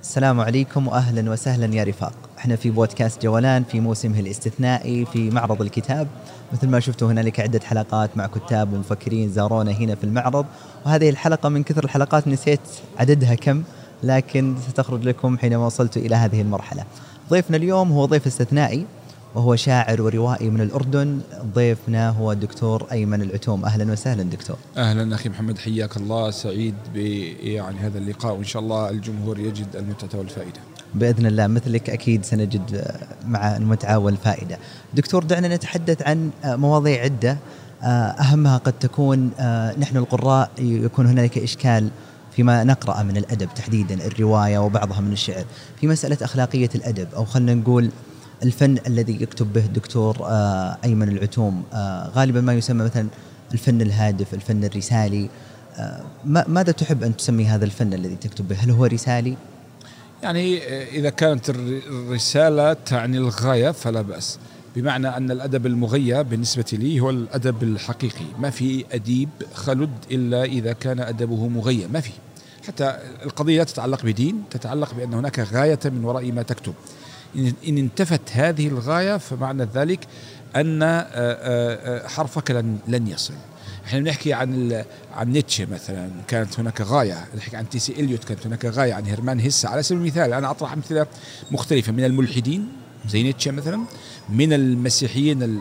السلام عليكم وأهلا وسهلا يا رفاق. احنا في بودكاست جولان في موسمه الاستثنائي في معرض الكتاب. مثل ما شفتوا هنالك عدة حلقات مع كتاب ومفكرين زارونا هنا في المعرض، وهذه الحلقة من كثر الحلقات نسيت عددها كم، لكن ستخرج لكم حينما وصلت إلى هذه المرحلة. ضيفنا اليوم هو ضيف استثنائي وهو شاعر وروائي من الأردن. ضيفنا هو الدكتور أيمن العتوم. أهلا وسهلا دكتور. أهلا أخي محمد، حياك الله. سعيد يعني هذا اللقاء، وإن شاء الله الجمهور يجد المتعة والفائدة بإذن الله، مثلك أكيد سنجد مع المتعة والفائدة. دكتور، دعنا نتحدث عن مواضيع عدة، أهمها قد تكون نحن القراء يكون هنالك إشكال فيما نقرأ من الأدب، تحديدا الرواية وبعضها من الشعر، في مسألة أخلاقية الأدب، أو خلنا نقول الفن الذي يكتب به الدكتور أيمن العتوم. غالبا ما يسمى مثلا الفن الهادف، الفن الرسالي. ماذا تحب أن تسمي هذا الفن الذي تكتب به؟ هل هو رسالي؟ يعني إذا كانت الرسالة تعني الغاية فلا بأس، بمعنى أن الأدب المغيى بالنسبة لي هو الأدب الحقيقي. ما في أديب خلد إلا إذا كان أدبه مغيى، ما في. حتى القضية تتعلق بدين، تتعلق بأن هناك غاية من وراء ما تكتب. إن انتفت هذه الغاية فمعنى ذلك أن حرفك لن يصل. احنا بنحكي عن نيتشه مثلا، كانت هناك غاية. نحكي عن تي سي إليوت، كانت هناك غاية. عن هيرمان هيسة على سبيل المثال. أنا أطرح أمثلة مختلفة من الملحدين زي نيتشه مثلا، من المسيحيين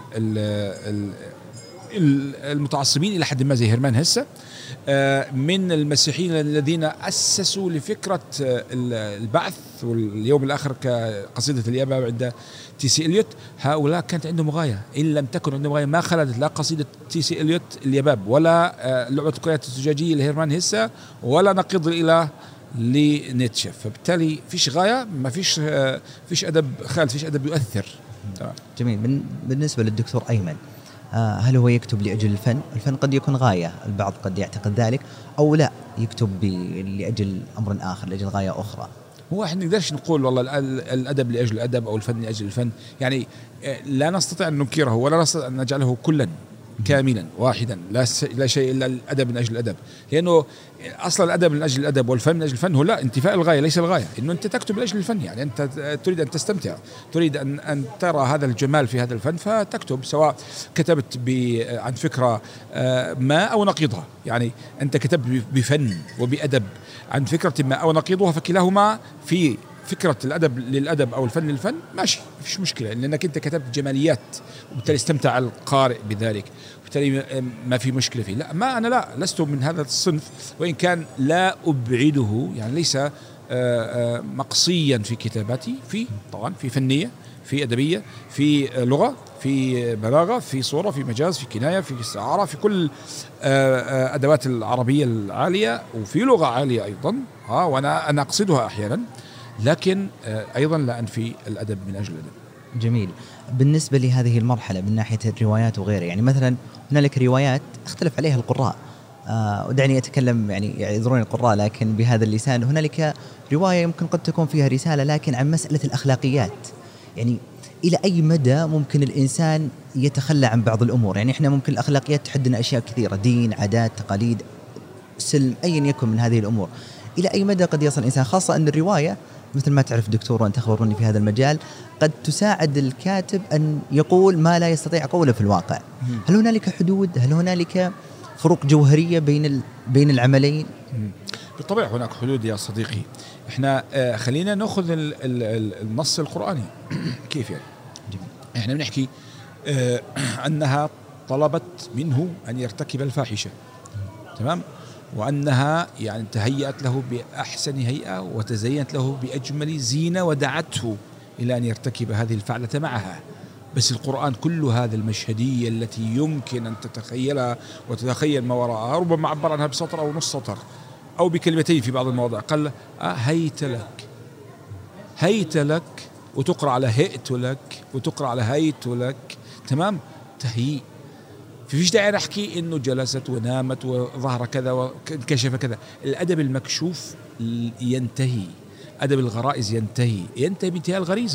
المتعصبين إلى حد ما زي هيرمان هيسة، من المسيحيين الذين أسسوا لفكرة البعث واليوم الآخر كقصيدة اليابا عند تي سي إليوت. هؤلاء كانت عندهم غاية، إن لم تكن عندهم غاية ما خلدت لا قصيدة تي سي إليوت اليباب، ولا لعبة الكرات الزجاجية لهيرمان هيسة، ولا نقيض الإله لنيتشه. فبالتالي فيش غاية، ما فيش أدب خالد، فيش أدب يؤثر. جميل. بالنسبة للدكتور أيمن، هل هو يكتب لأجل الفن؟ الفن قد يكون غاية، البعض قد يعتقد ذلك، أو لا يكتب لأجل أمر آخر، لأجل غاية أخرى. هو احنا نقدرش نقول والله الأدب لأجل الأدب أو الفن لأجل الفن، يعني لا نستطيع أن ننكره ولا نستطيع أن نجعله كلا كاملا واحدا، لا شيء إلا الأدب من أجل الأدب، لأنه أصلا الأدب من أجل الأدب والفن من أجل الفن هو لا انتفاء الغاية ليس الغاية. إنه أنت تكتب لأجل الفن، يعني أنت تريد أن تستمتع، تريد أن ترى هذا الجمال في هذا الفن، فتكتب. سواء كتبت عن فكرة ما أو نقيضها، يعني أنت كتبت بفن وبأدب عن فكرة ما أو نقيضها، فكلاهما في فكرة الأدب للأدب أو الفن للفن ماشي، مفيش مشكلة، لأنك أنت كتبت جماليات وبالتالي استمتع القارئ بذلك، وبالتالي ما في مشكلة فيه. لا، ما أنا لست من هذا الصنف، وإن كان لا أبعده، يعني ليس مقصيا في كتاباتي، طبعا في فنية، في أدبية، في لغة، في بلاغة، في صورة، في مجاز، في كناية، في استعارة، في كل أدوات العربية العالية، وفي لغة عالية أيضا، وأنا أقصدها أحيانا، لكن أيضا لا أنفي الأدب من أجل الأدب. جميل. بالنسبة لهذه المرحلة من ناحية الروايات وغيرها، يعني مثلا هنالك روايات اختلف عليها القراء، ودعني أتكلم يعني يعذروني القراء لكن بهذا اللسان. هنالك رواية يمكن قد تكون فيها رسالة، لكن عن مسألة الأخلاقيات، يعني إلى أي مدى ممكن الإنسان يتخلى عن بعض الأمور؟ يعني إحنا ممكن الأخلاقيات تحدنا أشياء كثيرة، دين، عادات، تقاليد، سلم، أيا يكن من هذه الأمور. إلى أي مدى قد يصل الإنسان، خاصة أن الرواية مثل ما تعرف دكتور وأنت تخبرني في هذا المجال، قد تساعد الكاتب أن يقول ما لا يستطيع قوله في الواقع. هل هنالك حدود؟ هل هنالك فروق جوهرية بين العملين؟ بالطبع هناك حدود يا صديقي. احنا خلينا نأخذ النص القرآني. كيف يعني؟ جميل. احنا بنحكي أنها طلبت منه أن يرتكب الفاحشة، تمام، وأنها يعني تهيأت له بأحسن هيئة وتزينت له بأجمل زينة ودعته إلى أن يرتكب هذه الفعلة معها. بس القرآن كل هذه المشهدية التي يمكن أن تتخيلها وتتخيل ما وراءها، ربما عبر عنها بسطر أو نص سطر أو بكلمتين في بعض المواضع. قال هيت لك، وتقرأ على هئت لك، وتقرأ على هيت لك، تمام، تهيئ. فيش داعي نحكي إنه جلست ونامت وظهر كذا وكشف كذا. الأدب المكشوف ينتهي، أدب الغرائز ينتهي بانتهاء الغريزة.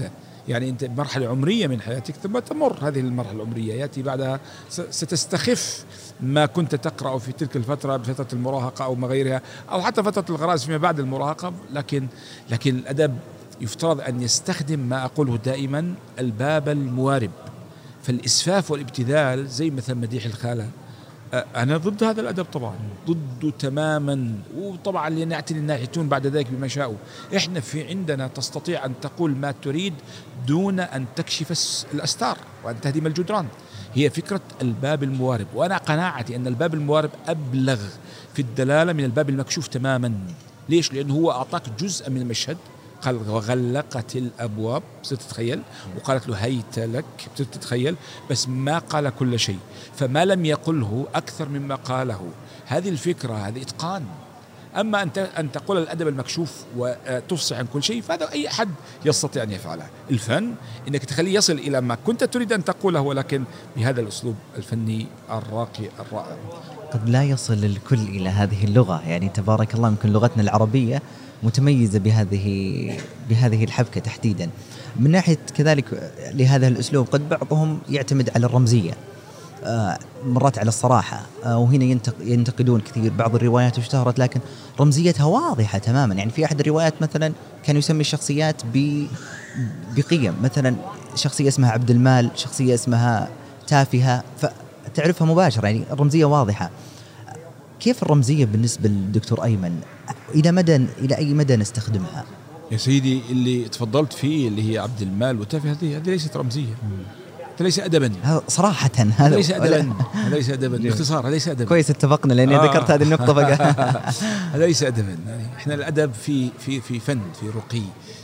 يعني أنت مرحلة عمرية من حياتك ثم تمر هذه المرحلة العمرية، يأتي بعدها ستستخف ما كنت تقرأ في تلك الفترة بفترة المراهقة أو ما غيرها، أو حتى فترة الغرائز فيما بعد المراهقة. لكن الأدب يفترض أن يستخدم ما أقوله دائما الباب الموارب. فالإسفاف والابتذال زي مثلا مديح الخالة، أنا ضد هذا الأدب طبعا، ضده تماما. وطبعا لنعتني الناحيتون بعد ذلك بما شاءوا. إحنا في عندنا تستطيع أن تقول ما تريد دون أن تكشف الأستار وأن تهدم الجدران. هي فكرة الباب الموارب، وأنا قناعتي أن الباب الموارب أبلغ في الدلالة من الباب المكشوف تماما. ليش؟ لأنه هو أعطاك جزء من المشهد، قال وغلقت الأبواب، ستتخيل، وقالت له هيت لك، ستتخيل، بس ما قال كل شيء. فما لم يقله أكثر مما قاله. هذه الفكرة، هذه إتقان. أما أن تقول الأدب المكشوف وتفصح عن كل شيء، فهذا أي أحد يستطيع أن يفعله. الفن إنك تخليه يصل إلى ما كنت تريد أن تقوله، ولكن بهذا الأسلوب الفني الراقي الرائع. قد لا يصل الكل إلى هذه اللغة، يعني تبارك الله يمكن لغتنا العربية متميزة بهذه الحبكة تحديدا. من ناحية كذلك لهذا الأسلوب قد بعضهم يعتمد على الرمزية، مرات على الصراحة، وهنا ينتقدون كثير بعض الروايات اشتهرت لكن رمزيتها واضحة تماما. يعني في أحد الروايات مثلا كان يسمي الشخصيات بقيم، مثلا شخصية اسمها عبد المال، شخصية اسمها تافهة، فتعرفها مباشرة، يعني الرمزية واضحة. كيف الرمزية بالنسبة للدكتور أيمن؟ إلى أي مدى نستخدمها؟ يا سيدي اللي تفضلت فيه اللي هي عبد المال وتافه، هذه ليست رمزية، هذا ليس أدبا صراحة. هذا ليس أدبا، هذا ليس أدبا باختصار، هذا ليس أدبا. كويس اتفقنا لأني ذكرت هذه النقطة بقى. هذا ليس أدبا. يعني إحنا الأدب في فن، في رقي،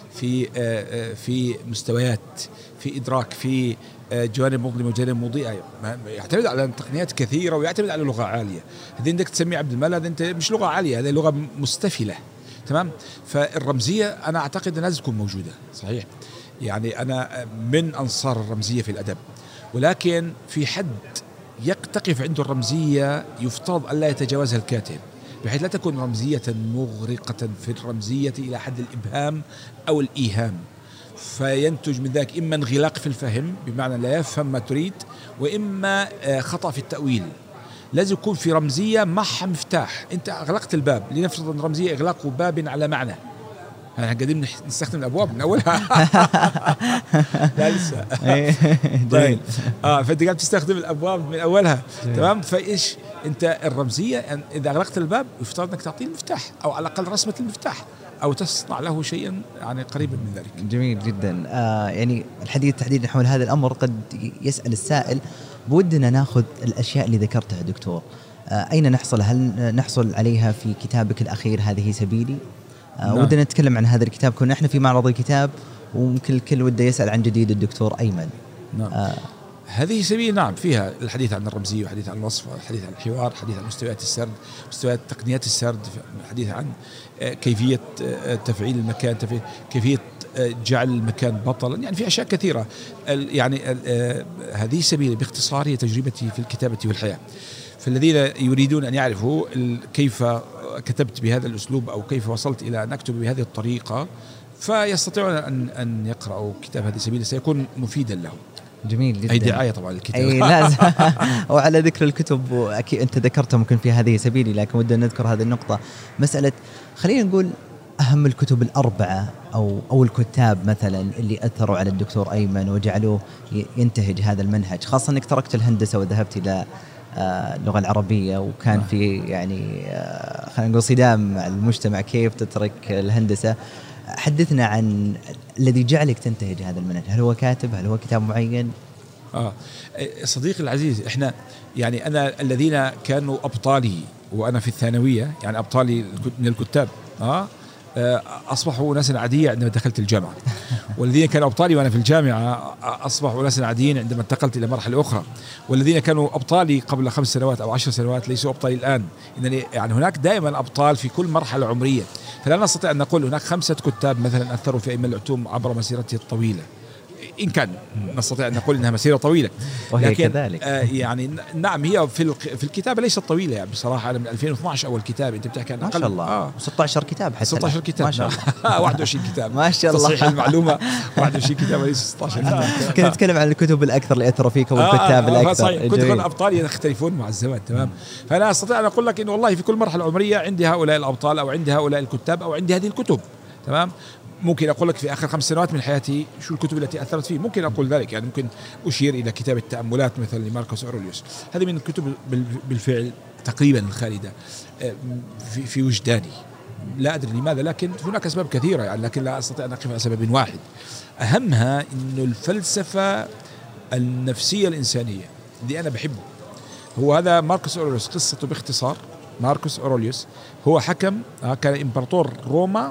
في مستويات، في إدراك، في جوانب مظلمة وجوانب مضيئة. يعتمد على تقنيات كثيرة ويعتمد على لغة عالية. هذه عندك تسمي عبد المال، هذا أنت مش لغة عالية، هذه لغة مستفلة. تمام. فالرمزية أنا أعتقد أن لازم تكون موجودة، صحيح. يعني أنا من أنصار الرمزية في الأدب، ولكن في حد يقتقف عنده الرمزية يفترض أن لا يتجاوزها الكاتب، بحيث لا تكون رمزية مغرقة في الرمزية إلى حد الإبهام أو الإيهام، فينتج من ذلك إما انغلاق في الفهم بمعنى لا يفهم ما تريد، وإما خطأ في التأويل. لازم يكون في رمزية معها مفتاح. أنت أغلقت الباب، لنفرض أن رمزية إغلاق باب على معنى، احنا قاعدين نستخدم الابواب من اولها. لا لسه. طيب فانت قاعد تستخدم الابواب من اولها. تمام. فايش انت الرمزيه اذا اغلقت الباب يفترض انك تعطيه المفتاح، او على الاقل رسمه المفتاح، او تصنع له شيئا يعني قريبا من ذلك. جميل جدا. يعني الحديث تحديدا حول هذا الامر قد يسال السائل، بودنا ناخذ الاشياء اللي ذكرتها دكتور، اين نحصل؟ هل نحصل عليها في كتابك الاخير هذه سبيلي؟ ودنا نتكلم عن هذا الكتاب، كنا احنا في معرض الكتاب وممكن الكل وده يسأل عن جديد الدكتور أيمن. نعم. هذه سبيل، نعم، فيها الحديث عن الرمزية والحديث عن الوصف والحديث عن الحوار، الحديث عن مستويات السرد، مستويات تقنيات السرد، الحديث عن كيفية تفعيل المكان، كيفية جعل المكان بطلا. يعني في أشياء كثيرة. يعني هذه سبيل باختصار هي تجربتي في الكتابة والحياة. فالذين يريدون أن يعرفوا كيف كتبت بهذا الأسلوب أو كيف وصلت إلى أن أكتب بهذه الطريقة فيستطيعون أن يقرأوا كتاب هذه سبيل، سيكون مفيدا لهم. جميل جدا. أي دعاية طبعا الكتاب. أي لازم. وعلى ذكر الكتب، أكيد أنت ذكرتها ممكن في هذه سبيلي، لكن ودنا نذكر هذه النقطة، مسألة خلينا نقول أهم الكتب الأربعة أو الكتاب مثلا اللي أثروا على الدكتور أيمن وجعلوه ينتهج هذا المنهج، خاصة أنك تركت الهندسة وذهبت إلى اللغة العربية، وكان في يعني خلينا نقول صدام مع المجتمع، كيف تترك الهندسة؟ حدثنا عن الذي جعلك تنتهج هذا المنهج، هل هو كاتب؟ هل هو كتاب معين؟ صديقي العزيز، احنا يعني أنا الذين كانوا أبطالي وأنا في الثانوية، يعني أبطالي من الكتاب أصبحوا ناسا عادية عندما دخلت الجامعة، والذين كانوا أبطالي وأنا في الجامعة أصبحوا ناسا عاديين عندما انتقلت إلى مرحلة أخرى، والذين كانوا أبطالي قبل 5 سنوات أو 10 سنوات ليسوا أبطالي الآن. إنني يعني هناك دائما أبطال في كل مرحلة عمرية، فلا نستطيع أن نقول هناك 5 كتاب مثلا أثروا في أيمن العتوم عبر مسيرته الطويلة. إن كان نستطيع أن نقول أنها مسيرة طويلة، وهي لكن كذلك. يعني نعم هي في الكتابة ليست طويلة يعني بصراحة. أنا من 2012 أول كتاب، أنت بتحكي عن ما شاء الله 16 كتاب حتى 16 كتاب ما شاء الله 21 كتاب ما شاء الله. تصحيح المعلومة 21 كتاب وليس 16 كتاب. كنا نتكلم عن الكتب الأكثر اللي أثروا فيك والكتاب الأكثر. كنت أبطال يختلفون مع الزمن. تمام. فأنا أستطيع أن أقول لك إنه والله في كل مرحلة عمرية عندي هؤلاء الأبطال أو عندي هؤلاء الكتاب أو عندي هذه الكتب. تمام. ممكن أقول لك في آخر 5 سنوات من حياتي شو الكتب التي أثرت فيه، ممكن أقول ذلك. يعني ممكن أشير إلى كتاب التأملات مثلا لماركوس أوروليوس، هذه من الكتب بالفعل تقريبا الخالدة في وجداني. لا أدري لماذا، لكن هناك أسباب كثيرة يعني، لكن لا أستطيع أن أقف على سبب واحد. أهمها إنه الفلسفة النفسية الإنسانية اللي أنا بحبه هو هذا ماركوس أوروليوس. قصته باختصار، ماركوس أوروليوس هو حكم، كان إمبراطور روما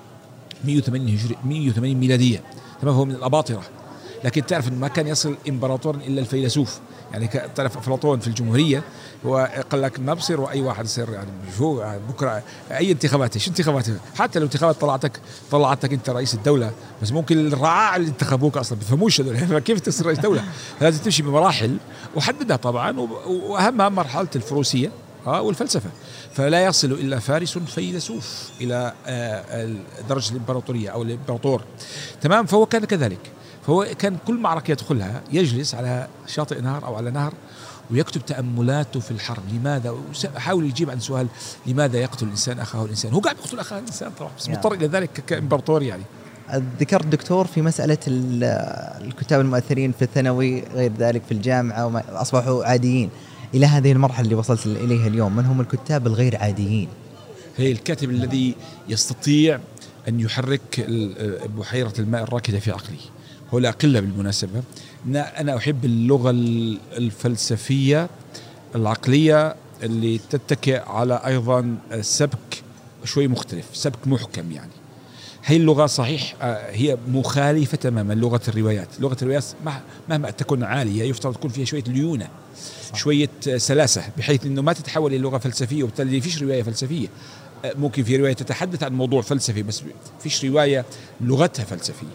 180 ميلادية. تمام. هو من الأباطرة، لكن تعرف إنه ما كان يصل إمبراطور إلا الفيلسوف. يعني تعرف أفلاطون في الجمهورية هو قال لك ما بصير وأي واحد يصير يعني شو يعني بكرة أي انتخابات، شو انتخابات؟ حتى لو انتخابات طلعتك أنت رئيس الدولة، بس ممكن الرعاع اللي انتخبوك أصلا بفهموش هذول كيف تصير رئيس دولة. لازم تمشي بمراحل وحددها طبعا، وأهمها مرحلة الفروسية والفلسفة. فلا يصل إلا فارس فيلسوف إلى درجة الإمبراطورية أو الإمبراطور. تمام. فهو كان كذلك، فهو كان كل معركة يدخلها يجلس على شاطئ نهر أو على نهر ويكتب تأملاته في الحرب. لماذا؟ وحاول يجيب عن سؤال لماذا يقتل الإنسان أخاه الإنسان. هو قاعد يقتل أخاه الإنسان طبعا، بس مضطر إلى ذلك كإمبراطور يعني. ذكرت دكتور في مسألة الكتاب المؤثرين في الثانوي غير ذلك في الجامعة وأصبحوا عاديين. إلى هذه المرحلة اللي وصلت إليها اليوم، من هم الكتاب الغير عاديين؟ هي الكاتب الذي يستطيع أن يحرك بحيرة الماء الراكدة في عقلي. هو لا قلة بالمناسبة. أنا أحب اللغة الفلسفية العقلية اللي تتكئ على أيضا سبك شوي مختلف، سبك محكم يعني. هي اللغة صحيح هي مخالفة تماما لغة الروايات. لغة الروايات مهما تكون عالية يفترض تكون فيها شوية ليونة، شوية سلاسة، بحيث أنه ما تتحول إلى لغة فلسفية، وبالتالي فيش رواية فلسفية. ممكن في رواية تتحدث عن موضوع فلسفي بس فيش رواية لغتها فلسفية.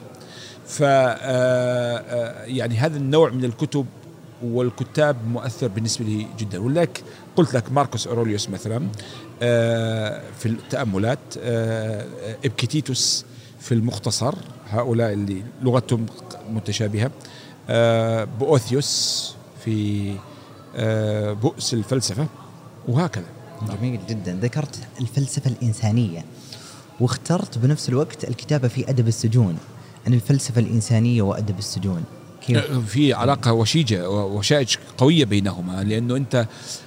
يعني هذا النوع من الكتب والكتاب مؤثر بالنسبة لي جدا. ولذلك قلت لك ماركوس أوروليوس مثلا في التأملات، إبكتيتوس في المختصر، هؤلاء اللي لغتهم متشابهة، بؤوثيوس في بؤس الفلسفة، وهكذا. جميل جدا. ذكرت الفلسفة الإنسانية واخترت بنفس الوقت الكتابة في أدب السجون، عن الفلسفة الإنسانية وأدب السجون. كيف؟ في علاقة وشيجة وشائج قوية بينهما، لأنه أنت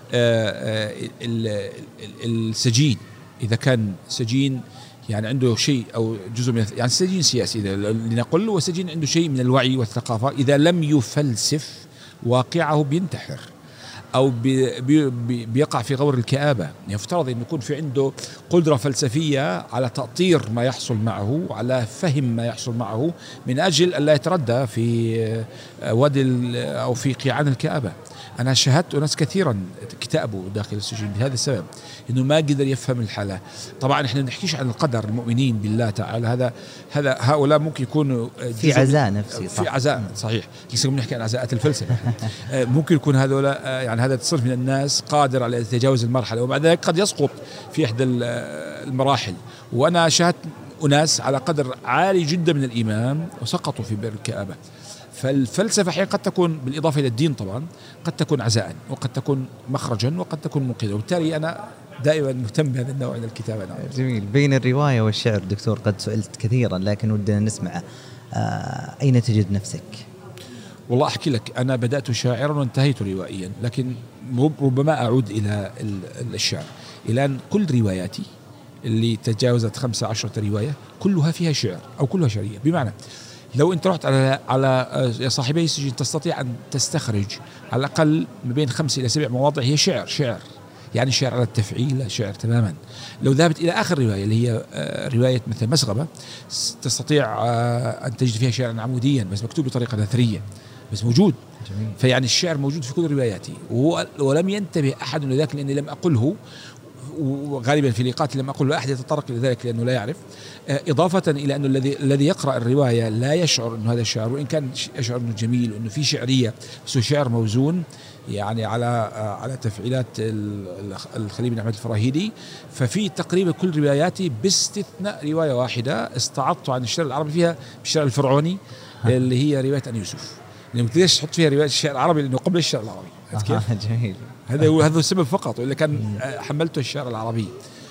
السجين إذا كان سجين يعني عنده شيء أو جزء من يعني سجين سياسي لنقول، وسجين عنده شيء من الوعي والثقافة، إذا لم يفلسف واقعه بينتحر أو بيقع في غور الكآبة. يفترض أن يكون في عنده قدرة فلسفية على تأطير ما يحصل معه، على فهم ما يحصل معه، من أجل أن لا يتردى في وادي أو في قيعان الكآبة. أنا شاهدت ناس كثيرا كتابوا داخل السجن بهذا السبب، إنه ما قدر يفهم الحالة. طبعا إحنا نحكيش عن القدر، المؤمنين بالله تعالى، هذا هؤلاء ممكن يكونوا في عزاء نفسي، في عزاء صحيح. لسه بنحكي عن عزاءات الفلسفة. ممكن يكون هذولا يعني هذا الصنف من الناس قادر على تجاوز المرحلة، وبعد ذلك قد يسقط في إحدى المراحل. وأنا شاهدت أناس على قدر عالي جدا من الإيمان وسقطوا في بئر الكآبة. فالفلسفة حين قد تكون بالإضافة إلى الدين طبعا قد تكون عزاء، وقد تكون مخرجا، وقد تكون منقذا. وبالتالي أنا دائما مهتم بهذا النوع من الكتابة. جميل. بين الرواية والشعر دكتور قد سئلت كثيرا، لكن ودنا نسمع أين تجد نفسك؟ والله أحكي لك، أنا بدأت شاعرا وانتهيت روائيا، لكن ربما أعود إلى الشعر. الآن كل رواياتي اللي تجاوزت 15 رواية كلها فيها شعر أو كلها شعرية. بمعنى لو أنت رحت على يا صاحبي السجن تستطيع أن تستخرج على الأقل ما بين 5 إلى 7 مواضع هي شعر، يعني شعر على التفعيل، شعر تماما. لو ذهبت إلى آخر رواية اللي هي رواية مثل مسغبة، تستطيع أن تجد فيها شعرا عموديا بس مكتوب بطريقة نثرية، بس موجود. جميل. فيعني الشعر موجود في كل رواياتي، ولم ينتبه أحد لذلك لأني لم أقله، وغالبا في لقاءات لما أقول لا أحد يتطرق إلى ذلك لأنه لا يعرف، إضافة إلى أنه الذي يقرأ الرواية لا يشعر أنه هذا الشعر، وإن كان يشعر أنه جميل وأنه في شعرية، بس هو شعر موزون يعني على تفعيلات الخليل بن أحمد الفراهيدي. ففي تقريبا كل رواياتي باستثناء رواية واحدة استعضت عن الشعر العربي فيها بالشعر الفرعوني اللي هي رواية أن يوسف، لأنه ليش تحط فيها رواية الشعر العربي؟ لأنه قبل الشعر العربي. جميل. هذا السبب فقط، وإلا كان حملته الشعر العربي.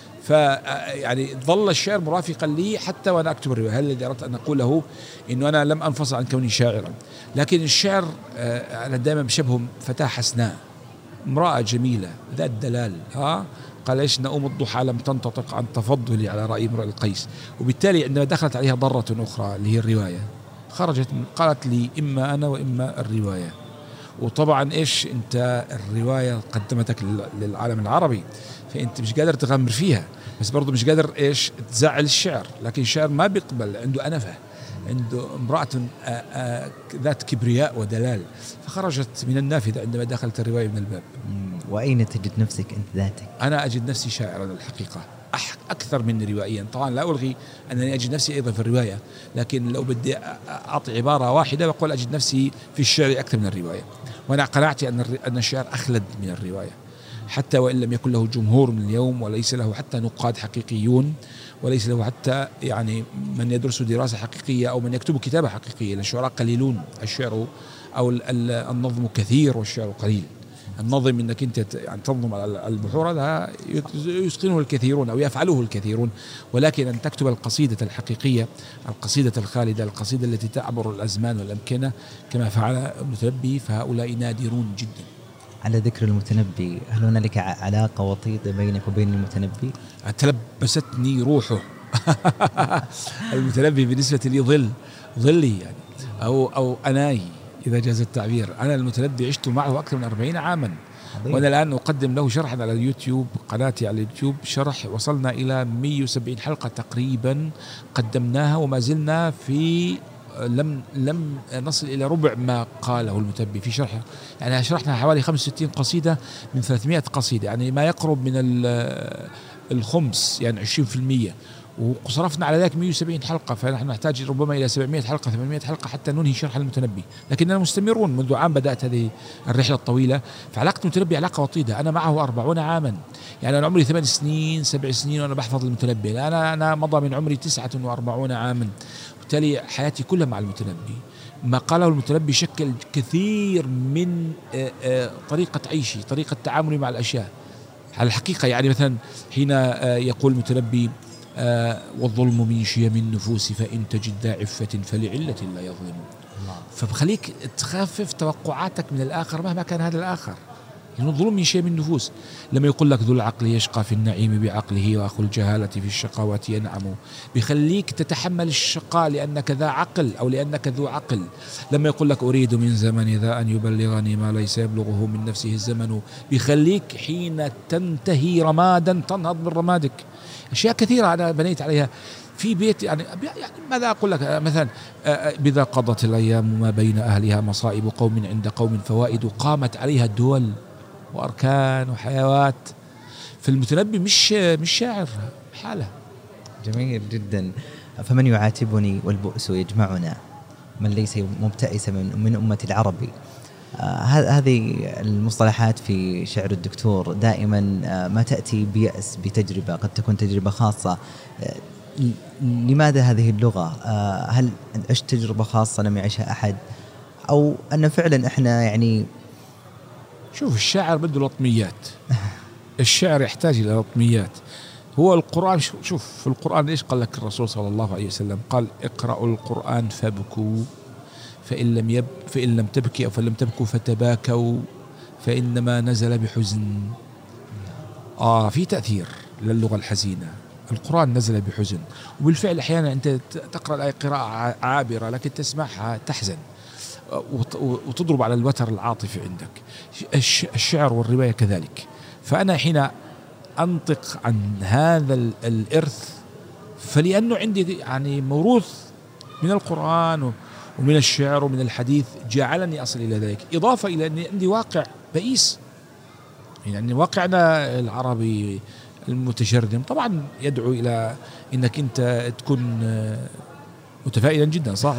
فيعني ظل الشعر مرافقا لي حتى وأنا أكتب الرواية. هل الذي أردت أن أقوله إنه أنا لم أنفصل عن كوني شاعرا، لكن الشعر أنا دائما بشبهه فتاة حسناء، امرأة جميلة ذات دلال. قال إيش نؤم الضحى لم تنتطق عن تفضلي على رأي امرئ القيس. وبالتالي عندما دخلت عليها ضرة أخرى اللي هي الرواية، خرجت قالت لي إما أنا وإما الرواية. وطبعا إيش أنت الرواية قدمتك للعالم العربي، فأنت مش قادر تغامر فيها، بس برضو مش قادر إيش تزعل الشعر. لكن الشعر ما بيقبل، عنده أنفة، عنده امرأة ذات كبرياء ودلال، فخرجت من النافذة عندما دخلت الرواية من الباب. وأين تجد نفسك أنت ذاتك؟ أنا أجد نفسي شاعرا الحقيقة أكثر من روائيا. طبعا لا ألغي أنني أجد نفسي أيضا في الرواية، لكن لو بدي أعطي عبارة واحدة بقول أجد نفسي في الشعر أكثر من الرواية. وأنا قناعتي أن الشعر أخلد من الرواية، حتى وإن لم يكن له جمهور من اليوم، وليس له حتى نقاد حقيقيون، وليس له حتى يعني من يدرس دراسة حقيقية أو من يكتب كتابة حقيقية، لأن الشعراء قليلون. الشعر أو النظم كثير والشعر قليل. النظم انك انت يعني تنظم على البحور هذا يتقنه الكثيرون او يفعله الكثيرون، ولكن ان تكتب القصيده الحقيقيه، القصيده الخالده، القصيده التي تعبر الازمان والامكنه كما فعل المتنبي، فهؤلاء نادرون جدا. على ذكر المتنبي، هل هنالك علاقه وطيده بينك وبين المتنبي؟ تلبستني روحه. المتنبي بالنسبه لي ظلي يعني او اناي إذا جاز التعبير. أنا المتنبي عشت معه أكثر من 40 عاما، وأنا الآن أقدم له شرحا على اليوتيوب، قناتي على اليوتيوب، شرح وصلنا إلى 170 حلقة تقريبا قدمناها، وما زلنا في لم نصل إلى ربع ما قاله المتنبي في شرحه. يعني شرحنا حوالي 65 قصيدة من 300 قصيدة، يعني ما يقرب من الخمس، يعني 20%. وصرفنا على ذلك 170 حلقة، فنحن نحتاج ربما إلى 700 حلقة 800 حلقة حتى ننهي شرح المتنبي. لكننا مستمرون منذ عام بدأت هذه الرحلة الطويلة. فعلاقة المتنبي علاقة وطيدة. أنا معه 40 عاما، يعني أنا عمري 8 سنين 7 سنين وأنا بحفظ المتنبي. أنا مضى من عمري 49 عاما، بالتالي حياتي كلها مع المتنبي. ما قاله المتنبي شكل كثير من طريقة عيشي، طريقة تعاملي مع الأشياء على الحقيقة. يعني مثلا حين يقول المتنبي والظلم من شيم النفوس فإن تجد ذا عفة فلعلة لا يظلم. فبخليك تخفف توقعاتك من الآخر مهما كان هذا الآخر، لأنه الظلم من شيم النفوس. لما يقول لك ذو العقل يشقى في النعيم بعقله وأخو الجهالة في الشقاوة ينعم، بيخليك تتحمل الشقاء لأنك ذا عقل أو لأنك ذو عقل. لما يقول لك أريد من زمن ذا أن يبلغني ما ليس يبلغه من نفسه الزمن، بيخليك حين تنتهي رمادا تنهض من رمادك. أشياء كثيرة أنا بنيت عليها في بيت. يعني ماذا أقول لك؟ مثلا بذا قضت الأيام ما بين أهلها مصائب قوم عند قوم فوائد قامت عليها الدول وأركان وحيوات. فالمتنبي مش شاعر حالة. جميل جدا. فمن يعاتبني والبؤس يجمعنا، من ليس مبتئس من أمة العربي. هذه المصطلحات في شعر الدكتور دائما ما تأتي بيأس بتجربة، قد تكون تجربة خاصة. لماذا هذه اللغة؟ هل عشت تجربة خاصة لم يعيشها أحد، أو أن فعلا إحنا يعني شوف الشاعر بده لطميات. الشعر يحتاج إلى لطميات. هو القرآن، شوف في القرآن إيش قال لك الرسول صلى الله عليه وسلم؟ قال اقرأوا القرآن فابكوا فإن لم تبكي أو فلم تبكوا فتباكوا فإنما نزل بحزن. في تأثير للغة الحزينة. القرآن نزل بحزن، وبالفعل أحيانا أنت تقرأ الآية قراءة عابرة لكن تسمعها تحزن وتضرب على الوتر العاطفي عندك. الشعر والرواية كذلك. فأنا حين أنطق عن هذا الإرث فلأنه عندي يعني موروث من القرآن ومن الشعر ومن الحديث جعلني أصل إلى ذلك، إضافة إلى أني عندي واقع بئيس. يعني واقعنا العربي المتشرذم طبعا يدعو إلى أنك أنت تكون متفائلا جدا، صح؟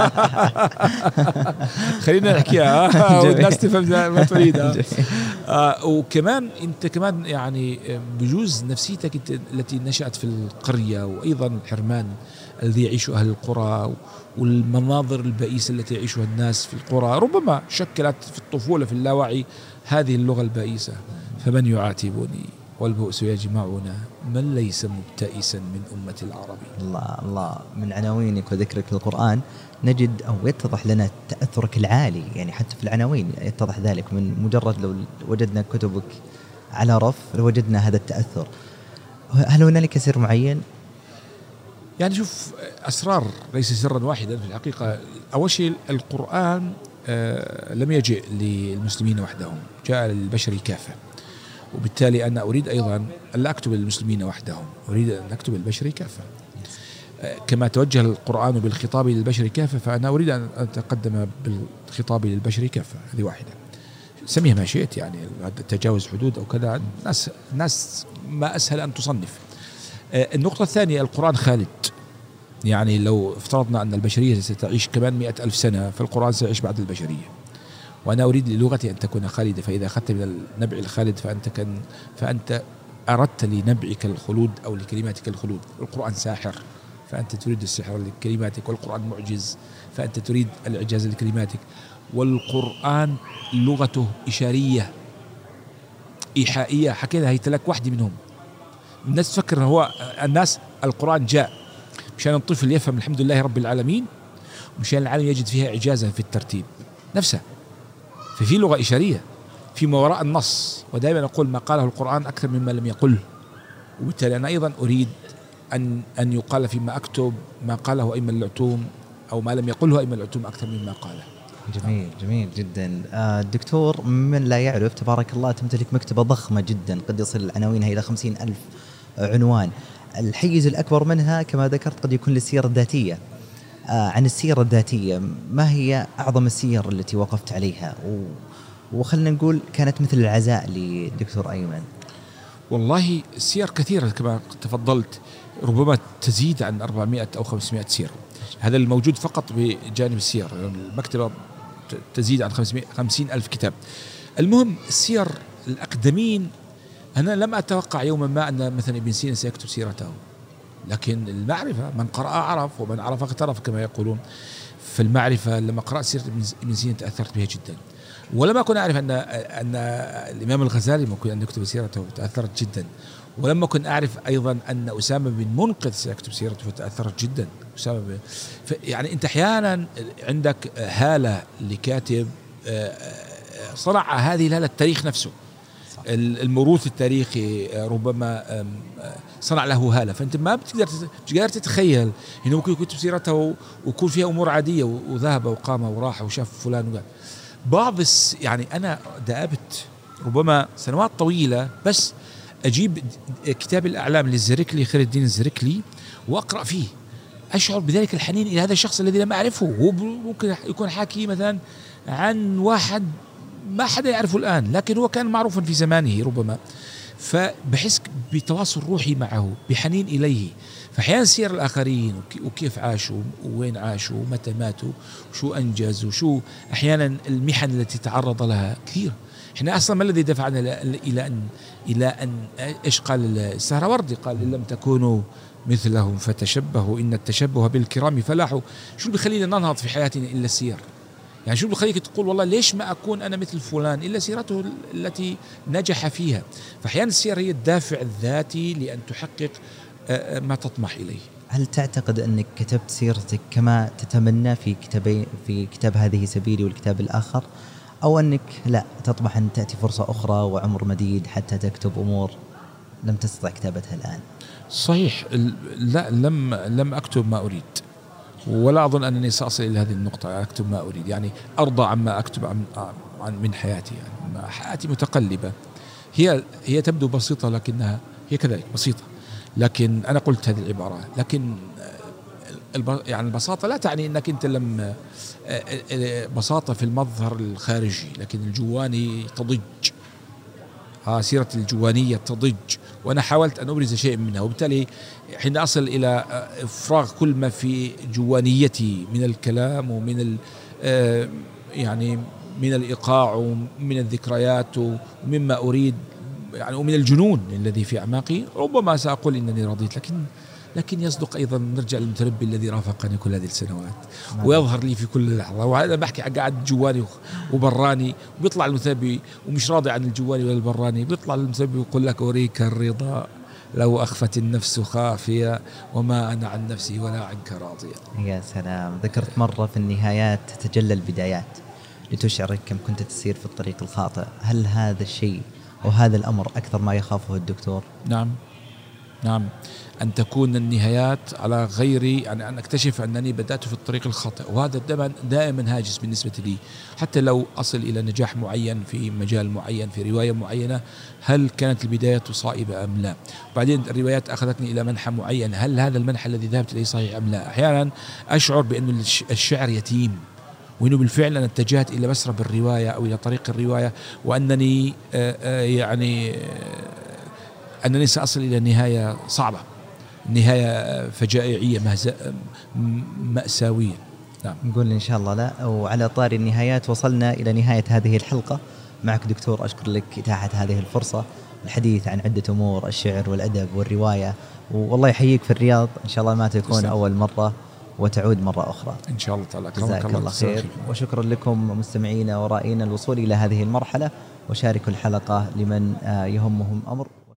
خلينا نحكيها والناس تفهم ما تريد. وكمان أنت كمان يعني بجوز نفسيتك التي نشأت في القرية، وأيضا الحرمان الذي يعيشه أهل القرى والمناظر البئيسة التي يعيشها الناس في القرى ربما شكلت في الطفولة في اللاوعي هذه اللغة البئيسة. فمن يعاتبني والبؤس يجمعنا من ليس مبتئسا من أمة العربي. الله الله، من عناوينك وذكرك للقرآن نجد أو يتضح لنا تأثرك العالي، يعني حتى في العناوين يتضح ذلك، من مجرد لو وجدنا كتبك على رف لوجدنا هذا التأثر. هل هنالك سر معين؟ يعني شوف، أسرار ليس سرا واحدا في الحقيقة. أول شيء القرآن لم يجئ للمسلمين وحدهم، جاء للبشر كافة، وبالتالي أنا أريد أيضا أن لا أكتب للمسلمين وحدهم، أريد أن أكتب للبشر كافة. كما توجه القرآن بالخطاب للبشر كافة، فأنا أريد أن أتقدم بالخطاب للبشر كافة. هذه واحدة، سميها ما شئت، يعني تجاوز حدود أو كذا، الناس ما أسهل أن تصنف. النقطة الثانية، القرآن خالد، يعني لو افترضنا أن البشرية ستعيش كمان 100,000 سنة، فالقرآن سيعيش بعد البشرية، وأنا أريد للغتي أن تكون خالدة. فإذا أخذت من النبع الخالد فأنت أردت لنبعك الخلود أو لكلماتك الخلود. القرآن ساحر، فأنت تريد السحر لكلماتك، والقرآن معجز، فأنت تريد الإعجاز لكلماتك. والقرآن لغته إشارية إيحائية، حكينا هي لك واحدة منهم. الناس تفكر هو الناس القرآن جاء مشان الطفل يفهم الحمد لله رب العالمين، ومشان العالم يجد فيها إعجازا في الترتيب نفسه. ففي لغة إشارية في ما وراء النص، ودائما أقول ما قاله القرآن أكثر مما لم يقله، وبالتالي أنا أيضا أريد أن يقال فيما أكتب ما قاله أيمن العتوم، أو ما لم يقله أيمن العتوم أكثر مما قاله. جميل جميل جدا. الدكتور من لا يعرف تبارك الله تمتلك مكتبة ضخمة جدا، قد يصل العناوين إلى 50,000 عنوان. الحيز الأكبر منها كما ذكرت قد يكون للسيرة الذاتية. عن السيرة الذاتية، ما هي أعظم السير التي وقفت عليها وخلنا نقول كانت مثل العزاء لدكتور أيمن؟ والله السير كثيرة كما تفضلت، ربما تزيد عن 400 أو 500 سير. هذا الموجود فقط بجانب السير، المكتبة تزيد عن 50,000 كتاب. المهم السير الأقدمين، أنا لم أتوقع يوما ما أن مثلا ابن سينا سيكتب سيرته، لكن المعرفة من قرأ عرف ومن عرف اغترف كما يقولون. فالمعرفة لما قرأت سيرة ابن سينا تأثرت بها جدا، ولما كنت أعرف أن الإمام الغزالي ممكن أن يكتب سيرته تأثرت جدا، ولما كنت أعرف أيضا أن أسامة بن منقذ سيكتب سيرته فتأثرت جدا. يعني أنت أحيانا عندك هالة لكاتب صنع هذه الهالة التاريخ نفسه، الموروث التاريخي ربما صنع له هالة، فأنت ما بتقدر تتخيل إنه ممكن يكتب سيرته ويكون فيها أمور عادية وذهب وقام وراح وشاف فلان وقال. يعني أنا دأبت ربما سنوات طويلة بس أجيب كتاب الأعلام للزركلي، خير الدين الزركلي، وأقرأ فيه، أشعر بذلك الحنين إلى هذا الشخص الذي لم أعرفه. هو ممكن يكون حاكي مثلا عن واحد ما حدا يعرفه الآن، لكن هو كان معروفا في زمانه ربما، فبحس بتواصل روحي معه، بحنين إليه. فأحيانا سير الآخرين وكيف عاشوا ووين عاشوا ومتى ماتوا وشو أنجز وشو أحيانا المحن التي تعرض لها كثير. إحنا أصلا ما الذي دفعنا إلى أن إيش قال السهروردي؟ قال إن لم تكونوا مثلهم فتشبهوا إن التشبه بالكرام فلاحوا. شو اللي بيخلينا ننهض في حياتنا إلا السير؟ يعني شو بيخليك تقول والله ليش ما أكون أنا مثل فلان إلا سيرته التي نجح فيها؟ فأحيانا السير هي الدافع الذاتي لأن تحقق ما تطمح إليه. هل تعتقد أنك كتبت سيرتك كما تتمنى في كتاب هذه سبيلي والكتاب الآخر، أو أنك لا تطمح أن تأتي فرصة أخرى وعمر مديد حتى تكتب أمور لم تستطع كتابتها الآن؟ صحيح، لا، لم أكتب ما أريد، ولا أظن أنني سأصل إلى هذه النقطة أكتب ما أريد. يعني أرضى عما أكتب عن من حياتي. يعني حياتي متقلبة، هي تبدو بسيطة لكنها هي كذلك بسيطة. لكن أنا قلت هذه العبارة، لكن يعني البساطة لا تعني أنك أنت لم بساطة في المظهر الخارجي، لكن الجواني تضج. سيرة الجوانية تضج، وأنا حاولت أن أبرز شيء منها، وبالتالي حين أصل إلى إفراغ كل ما في جوانيتي من الكلام ومن يعني من الإيقاع ومن الذكريات ومما أريد يعني ومن الجنون الذي في أعماقي، ربما سأقول إنني رضيت، لكن يصدق أيضا نرجع للمتربي الذي رافقني كل هذه السنوات ويظهر لي في كل لحظة، وهذا بحكي قاعد جواني وبراني، وبيطلع المتربي ومش راضي عن الجواني ولا البراني، بيطلع المتربي ويقول لك أريك الرضا لو أخفت النفس خافية وما أنا عن نفسي ولا عنك راضية. يا سلام. ذكرت مرة في النهايات تتجلى البدايات لتشعرك كم كنت تسير في الطريق الخاطئ. هل هذا الشيء وهذا الأمر أكثر ما يخافه الدكتور؟ نعم، أن تكون النهايات على غيري، يعني أن أكتشف أنني بدأت في الطريق الخاطئ، وهذا دائما هاجس بالنسبة لي. حتى لو أصل إلى نجاح معين في مجال معين في رواية معينة، هل كانت البداية صائبة أم لا؟ وبعدين الروايات أخذتني إلى منحى معين، هل هذا المنحى الذي ذهبت إليه صحيح أم لا؟ أحيانا أشعر بأن الشعر يتيم، وإنه بالفعل أنا اتجهت إلى مسرب الرواية أو إلى طريق الرواية، وأنني أنني سأصل إلى نهاية صعبة، نهاية فجائعية مأساوية. نعم. نقول إن شاء الله لا. وعلى طاري النهايات وصلنا إلى نهاية هذه الحلقة معك دكتور. أشكر لك إتاحة هذه الفرصة الحديث عن عدة أمور، الشعر والأدب والرواية، والله يحييك في الرياض. إن شاء الله ما تكون أول مرة وتعود مرة أخرى إن شاء الله تعالى. جزاك الله خير. وشكرا لكم مستمعينا ورائينا الوصول إلى هذه المرحلة، وشاركوا الحلقة لمن يهمهم أمر.